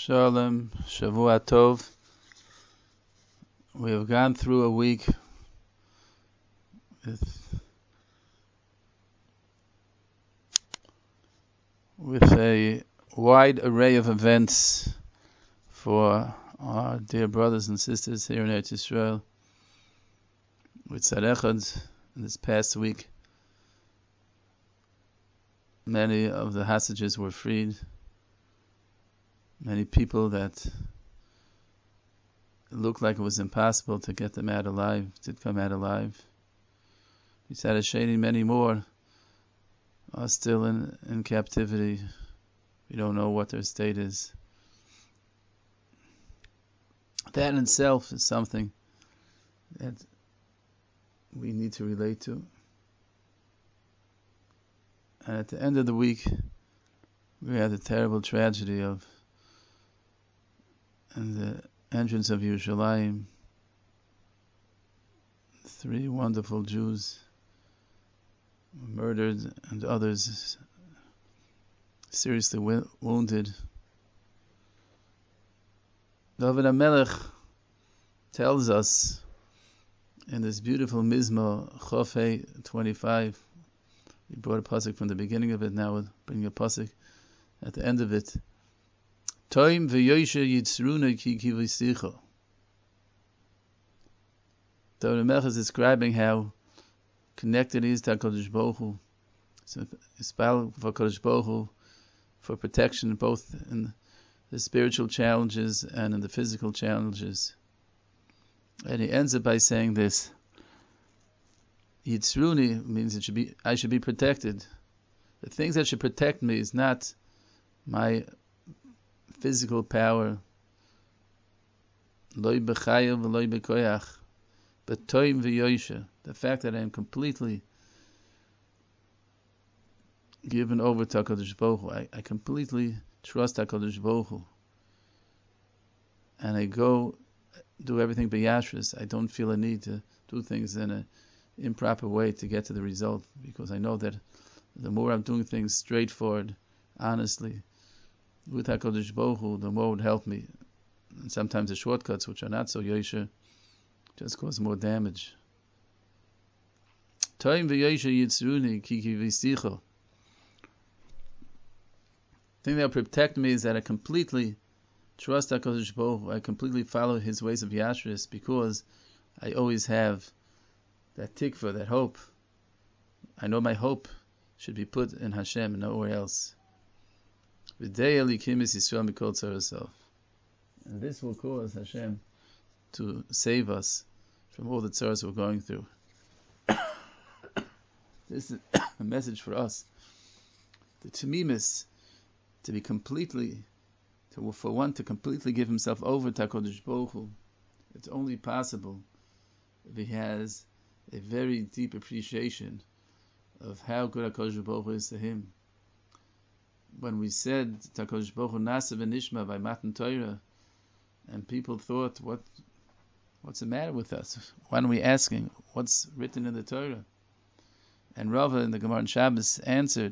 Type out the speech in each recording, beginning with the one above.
Shalom, Shavua Tov. We have gone through a week with a wide array of events for our dear brothers and sisters here in Eretz Yisrael. With Tzad in this past week, many of the hostages were freed. Many people that it looked like it was impossible to get them out alive did come out alive. Besides Shani, many more are still in captivity. We don't know what their state is. That in itself is something that we need to relate to. And at the end of the week, we had the terrible tragedy of the entrance of Yerushalayim, 3 wonderful Jews were murdered and others seriously wounded. David HaMelech tells us in this beautiful Mizmor, Chofei 25, we brought a pasuk from the beginning of it, now we'll bring a pasuk at the end of it. Toim v'yoshe yitzruna ki kivisicho. David HaMelech is describing how connected he is to HaKadosh Baruch Hu. So he's for HaKadosh Baruch Hu for protection both in the spiritual challenges and in the physical challenges. And he ends it by saying this: Yitzruni means I should be protected. The things that should protect me is not my physical power, loy b'chayav v'loy b'koyach, but toim v'yoshe, the fact that I am completely given over to HaKadosh Baruch Hu. I completely trust HaKadosh Baruch Hu. And I go do everything b'yashris. I don't feel a need to do things in an improper way to get to the result, because I know that the more I'm doing things straightforward, honestly, with HaKadosh Baruch Hu, the more it would help me. And sometimes the shortcuts, which are not so yosher, just cause more damage. Toim v'yoshe yitzruni ki kivisicho. The thing that will protect me is that I completely trust HaKadosh Baruch Hu. I completely follow His ways of Yashris, because I always have that tikva, that hope. I know my hope should be put in Hashem and nowhere else. And this will cause Hashem to save us from all the tzaras we're going through. This is a message for us. The tamimis, to be completely, for one to completely give himself over to HaKadosh Baruch Hu, it's only possible if he has a very deep appreciation of how good HaKadosh Baruch Hu is to him. When we said HaKadosh Baruch Hu Nasa v'nishma by Matan Torah, and people thought, what's the matter with us? Why aren't we asking what's written in the Torah? And Rava in the Gemara in Shabbos answered,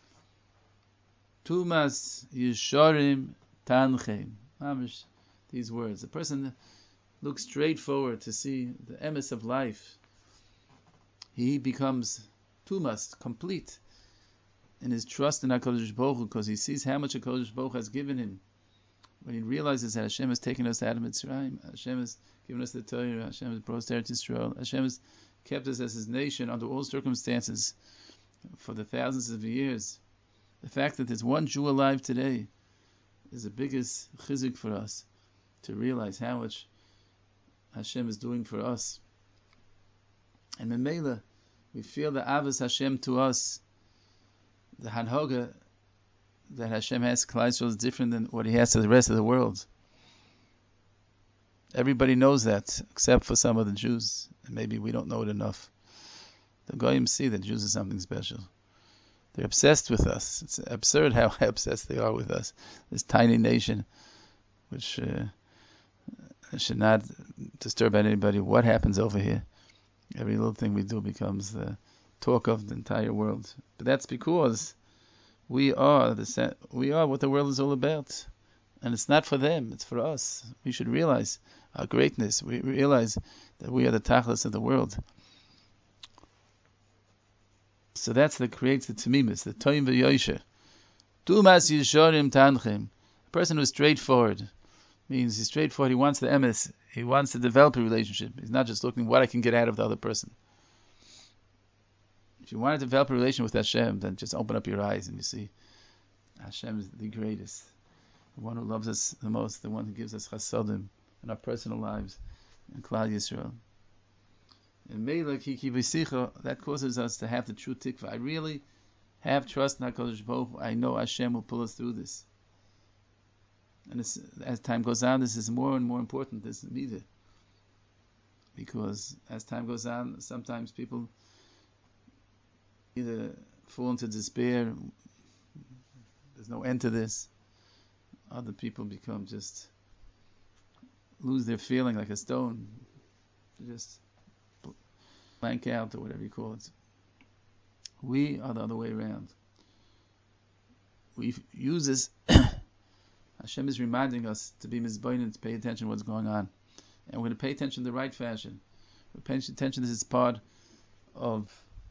Tumas Yisharim Tanchem. Mamish, these words. A person looks straight forward to see the emes of life. He becomes Tumas, complete, in his trust in HaKadosh Baruch Hu, because he sees how much HaKadosh Baruch Hu has given him. When he realizes that Hashem has taken us out of Mitzrayim, Hashem has given us the Torah, Hashem has brought us to Eretz Yisrael, Hashem has kept us as His nation under all circumstances for the thousands of years. The fact that there's one Jew alive today is the biggest chizuk for us, to realize how much Hashem is doing for us. And Memela, we feel the Avos Hashem to us. The Hanhoga that Hashem has to Klal Yisrael is different than what He has to the rest of the world. Everybody knows that, except for some of the Jews. And maybe we don't know it enough. The Goyim see that Jews are something special. They're obsessed with us. It's absurd how obsessed they are with us. This tiny nation, which should not disturb anybody. What happens over here? Every little thing we do becomes the talk of the entire world. But that's because we are what the world is all about. And it's not for them, it's for us. We should realize our greatness. We realize that we are the tachlis of the world. So that's what creates the tamimis, the toim v'yosher. Tumas yishorim tanchem. A person who's straightforward means he's straightforward. He wants the emes. He wants to develop a relationship. He's not just looking what I can get out of the other person. If you want to develop a relation with Hashem, then just open up your eyes and you see Hashem is the greatest, the one who loves us the most, the one who gives us chasadim in our personal lives, in Klal Yisrael. And Meila Kiki V'Sicha, that causes us to have the true tikva. I really have trust in HaKadosh Baruch Hu. I know Hashem will pull us through this. And as time goes on, this is more and more important, this midah. Because as time goes on, sometimes people either fall into despair, there's no end to this. Other people become just, lose their feeling like a stone. They just blank out or whatever you call it. We are the other way around. We use this, Hashem is reminding us to be mizbayin, to pay attention to what's going on. And we're going to pay attention in the right fashion. We're paying attention, this is part of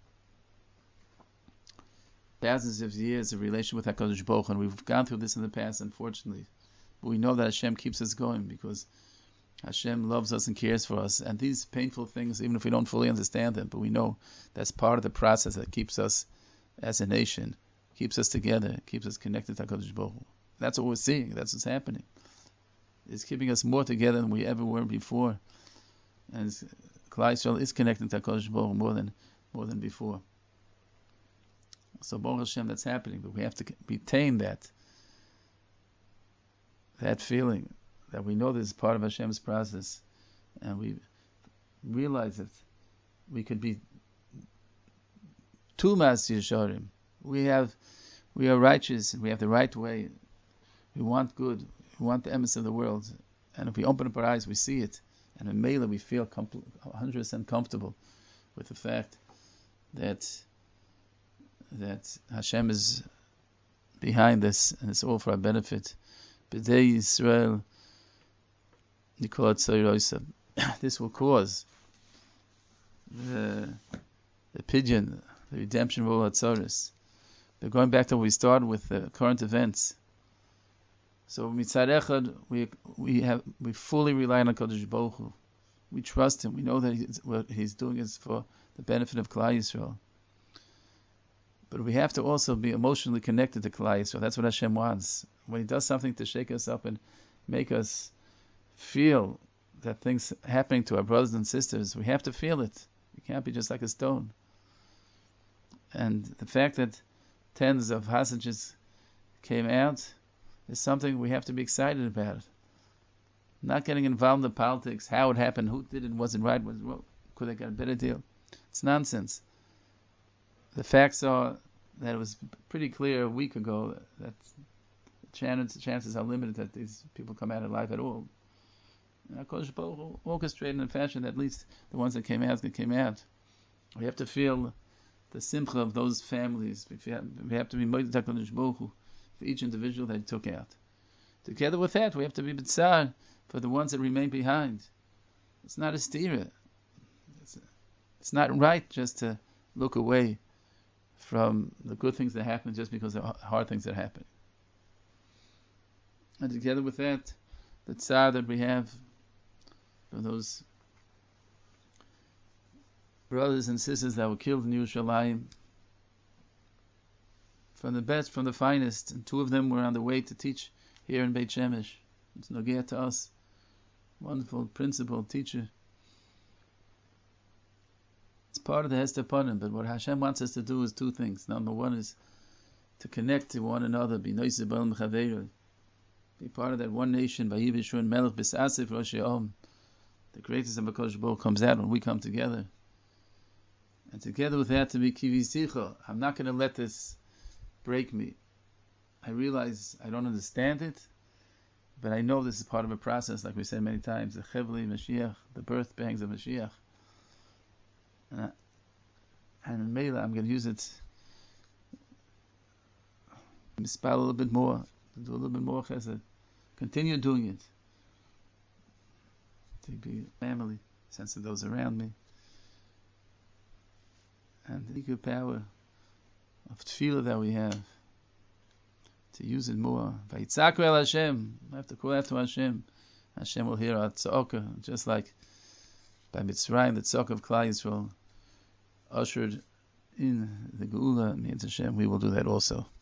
thousands of years of relation with HaKadosh Baruch Hu, and we've gone through this in the past, unfortunately. But we know that Hashem keeps us going because Hashem loves us and cares for us. And these painful things, even if we don't fully understand them, but we know that's part of the process that keeps us as a nation, keeps us together, keeps us connected to HaKadosh Baruch Hu. That's what we're seeing. That's what's happening. It's keeping us more together than we ever were before. And Klal Yisrael is connected to HaKadosh Baruch Hu more than before. So Baruch Hashem, that's happening, but we have to retain that feeling that we know this is part of Hashem's process, and we realize that we could be Tumas Yesharim. We are righteous, and we have the right way. We want good. We want the emes of the world, and if we open up our eyes, we see it, and in Mela we feel 100% comfortable with the fact that Hashem is behind this, and it's all for our benefit. B'dei Yisrael, Nikolat Tzayroisa. This will cause the pidyon, the redemption of all Atzaris. They're going back to what we started with, the current events. So mitzad echad, we fully rely on HaKadosh Baruch Hu. We trust Him. We know that what He's doing is for the benefit of Klal Yisrael. But we have to also be emotionally connected to Klal Yisrael. That's what Hashem wants. When He does something to shake us up and make us feel that things happening to our brothers and sisters, we have to feel it. We can't be just like a stone. And the fact that tens of hostages came out is something we have to be excited about. Not getting involved in the politics, how it happened, who did it, wasn't right, could they get a better deal? It's nonsense. The facts are that it was pretty clear a week ago that the chances are limited that these people come out alive at all. HaKadosh Baruch Hu orchestrated in a fashion that at least the ones that came out. We have to feel the simcha of those families. We have to be moed HaKadosh Baruch Hu for each individual that He took out. Together with that, we have to be b'tzar for the ones that remain behind. It's not a stira. It's not right just to look away from the good things that happen just because of hard things that happen. And together with that, the tzar that we have for those brothers and sisters that were killed in Yerushalayim, from the best, from the finest, and two of them were on the way to teach here in Beit Shemesh. It's Nogea to us, wonderful principal, teacher. It's part of the Hester Panim, but what Hashem wants us to do is two things. Number one is to connect to one another, be noisy b'al mechaveru, be part of that one nation, Vayi B'Shur Melech B'Sasif Rosh Yom. The greatest of HaKadosh Baruch Hu comes out when we come together. And together with that, to be Kivi Sicha. I'm not going to let this break me. I realize I don't understand it, but I know this is part of a process, like we said many times, the Chevli Mashiach, the birth pangs of Mashiach. And in Mela, I'm going to use it, mispal a little bit more, to do a little bit more chesed. continue doing it. To be family, sense of those around me. And the good power of tefillah that we have, to use it more. Vayitzaku el Hashem. I have to call out to Hashem. Hashem will hear our tzedakah, just like by Mitzrayim, the tzedakah of Klal Yisrael ushered in the Geula, means Hashem, we will do that also.